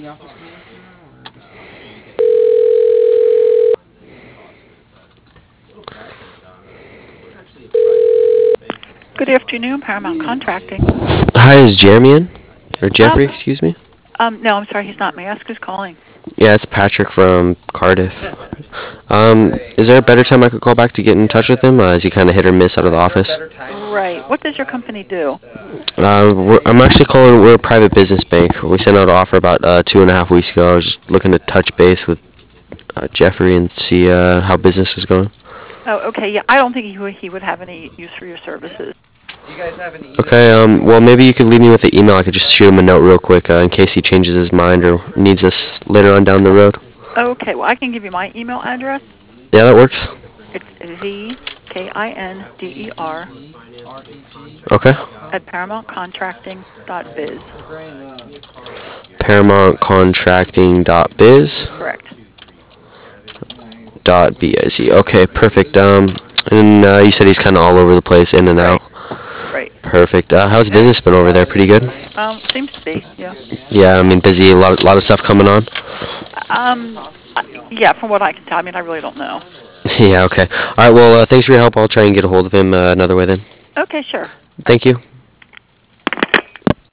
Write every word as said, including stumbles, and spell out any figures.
Good afternoon, Paramount Contracting. Hi, is Jeremy in? Or Jeffrey, Um, excuse me? um, no, I'm sorry, he's not. May I ask who's calling? Yeah, it's Patrick from Cardiff. Um, is there a better time I could call back to get in touch with him? Uh, is he kind of hit or miss out of the office? Right. What does your company do? Uh, we're, I'm actually calling. We're a private business bank. We sent out an offer about uh, two and a half weeks ago. I was just looking to touch base with uh, Jeffrey and see uh, how business is going. Oh, okay. Yeah, I don't think he would, he would have any use for your services. Okay. Um. Well, maybe you could leave me with the email. I could just shoot him a note real quick uh, in case he changes his mind or needs us later on down the road. Okay. Well, I can give you my email address. Yeah, that works. It's Z K I N D E R Okay. at paramount contracting dot biz. paramount contracting dot biz. Correct. Dot biz. Okay, perfect. Um, and uh, you said he's kind of all over the place, in and Right. out. Right. Perfect. Uh, how's business been over there? Pretty good. Um, seems to be. Yeah. Yeah, I mean busy. A lot, lot of stuff coming on. Um, yeah. From what I can tell, I mean, I really don't know. Yeah. Okay. All right. Well, uh, thanks for your help. I'll try and get a hold of him uh, another way then. Okay. Sure. Thank you.